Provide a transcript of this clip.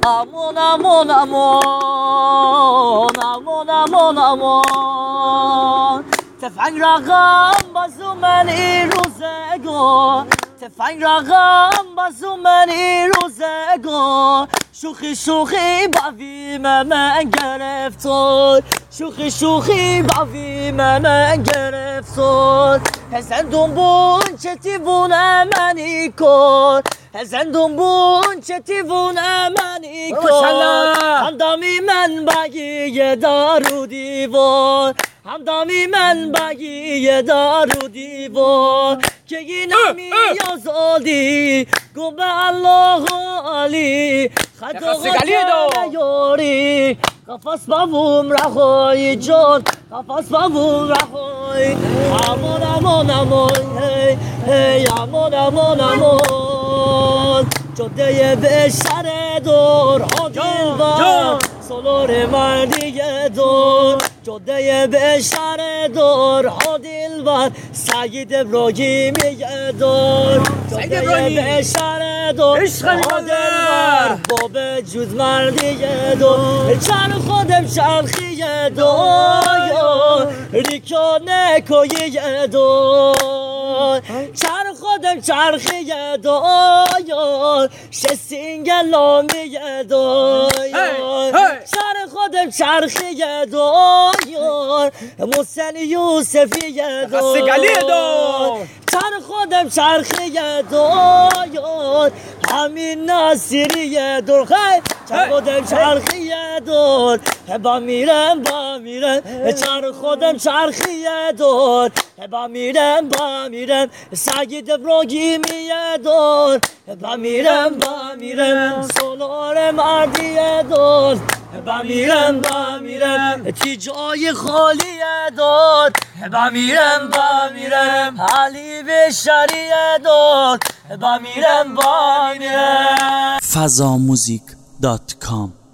امون امون امون امون امون امون تفنگ رقم بازو منی روزگار تفنگ رقم بازو منی روزگار شوخی شوخی باوی من گرفتار شوخی شوخی باوی من گرفتار هزندون بون چه دیوونه منی کن هزندون بون چه دیوونه منی کن همدامی من بگی دارو دیوار همدامی من بگی دارو دیوار که این همیاز آلی گو به الله علی خد و غدر یاری قفص بابوم رخوی جان قفص بابوم رخوی امان امان امان هی هی امان امان امان جاده به شهر دور آدیل بر سالار مردی دور جاده به شهر دور آدیل بر سید ابراهیمی دور جاده به شهر دور آدیل بر باب جود مردی دور چند خودم چرخی دور ریکانه کوی دور چند خودم چرخی دور شسینگلامی دور چند خودم چرخی دور محسن یوسفی دور چند خودم چرخی دور همین ناصری دور چند خودم چرخی دور با میرم چند خودم چرخی دور با میرم سید ابراهیمی دور با میرم سالار مردی دور با میرم تی جای خالی دور با میرم علی بشری دور با میرم fazamuzik.com